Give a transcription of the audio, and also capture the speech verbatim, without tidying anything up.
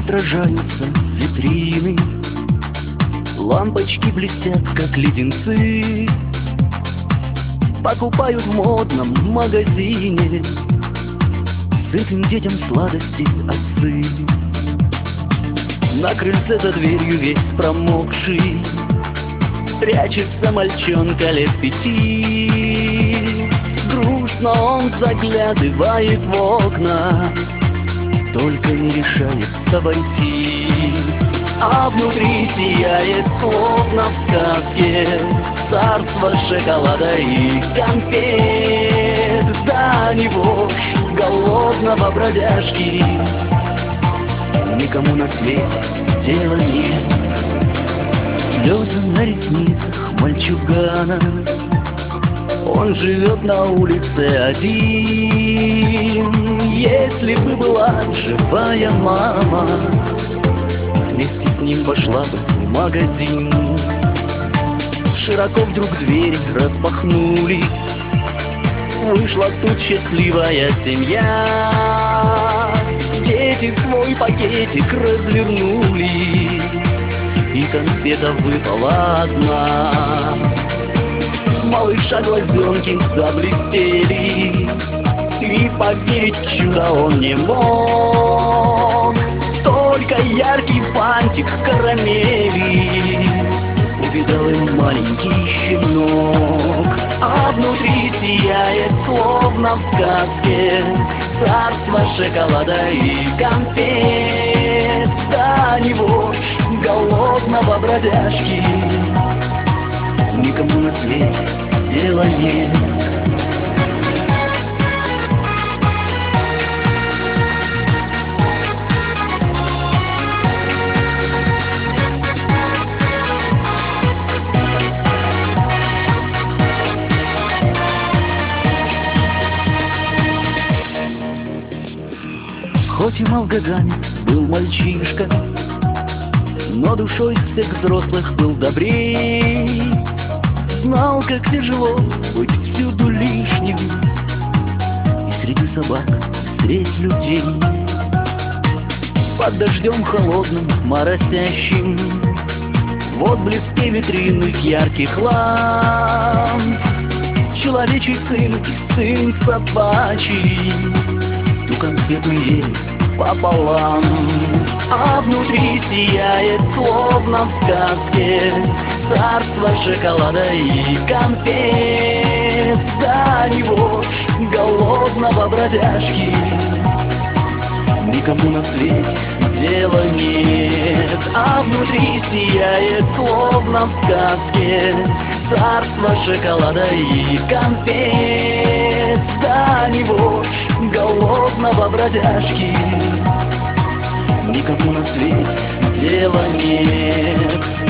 отражаются витрины, лампочки блестят, как леденцы. Покупают в модном магазине сытым детям сладости отцы. На крыльце за дверью весь промокший прячется мальчонка лет пяти. Грустно он заглядывает в окна, только не решается войти. А внутри сияет, словно в сказке, царство шоколада и конфет. Да не вошь голодного бродяжки никому на свете дела нет. Слезы на ресницах мальчугана, он живет на улице один. Если бы была живая мама, вместе с ним пошла бы в магазин. Широко вдруг двери распахнулись, вышла тут счастливая семья. Дети свой пакетик развернули, и конфета выпала одна. Малыша глазенки заблестели, и поверить в чудо он не мог. Только яркий фантик карамели увидал им маленький щенок. А внутри сияет, словно в сказке, царство шоколада и конфет. Да не вошь голодного бродяжки никому на свете дела нет. Хоть и малгодами был мальчишка, но душой всех взрослых был добрей. Знал, как тяжело быть всюду лишним, и среди собак, и средь людей. Под дождем холодным, моросящим, в отблеске витринных ярких ламп, человечий сын и сын собачий ту конфету ели пополам. А внутри сияет, словно в сказке, царство шоколада и конфет. Да не вошь голодного бродяжки никому на свете дела нет. А внутри сияет, словно в сказке, царство шоколада и конфет. Да не вошь голодного бродяжки никому на свете дела нет.